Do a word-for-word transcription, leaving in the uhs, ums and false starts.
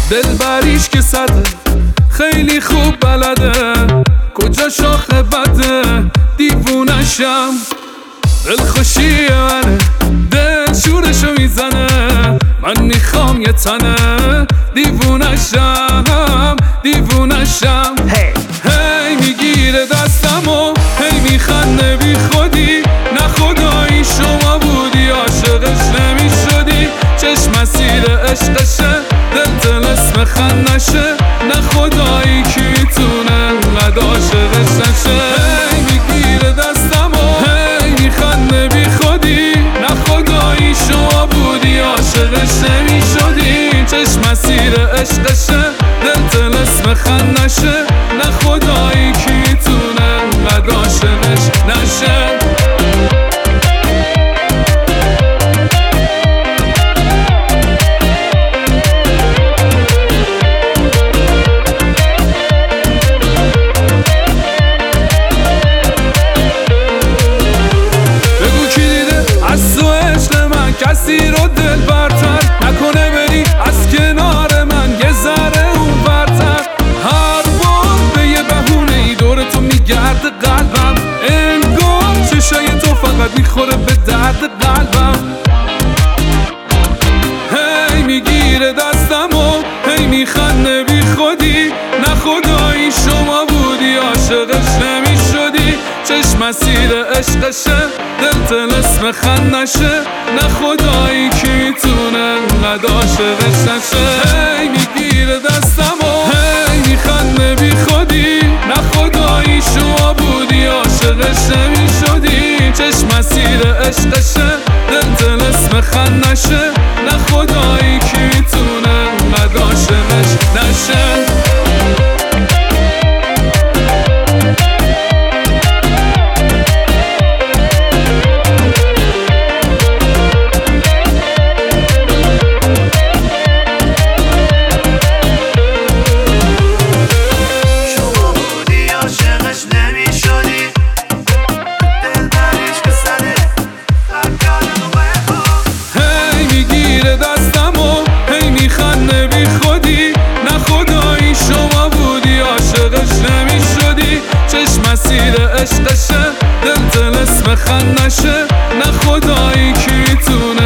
دلبریش که صده خیلی خوب بلده، کجا شاخه بده دیوونشم. دلخوشی منه دل شورشو میزنه، من میخوام یه تنه دیوونشم دیوونشم. hey. هی میگیره دستمو هی میخنده بی خودی، نه خدایی شما بودی عاشقش نمیشدی. چشم مسیر عشقشه دل طلسم خندشه، نه خدایی کی میتونه انقدر عاشقش نشه. هی میگیره دستمو هی میخنده بی خودی، نه خدایی شما بودی عاشقش نمیشدی. چشم مسیر عشقشه دل طلسم خندشه، نه خدایی کی میتونه انقدر عاشقش نشه. کسی رو دل برتر نکنه بری از کنار من یه ذره اون برتر. هر بار به یه بهونه ای دور تو میگرده قلبم، انگار چشای تو فقط میخوره به درد قلبم. هی میگیره دستمو هی میخنده بی خودی، نه خدایی شما بودی عاشقش نمیشدی. چشم مسیر عشقشه دل طلسم خندشه، نه خدایی کی میتونه انقدر عاشقش نشه. هی میگیره دستمو هی میخنده بی خودی، نه خدایی شما بودی عاشقش نمیشدی. چشم مسیر عشقشه دل طلسم خندشه، نه خدایی کی میتونه انقدر عاشقش نشه. مسیر عشقشه دل طلسم خندشه، نه خدایی کی میتونه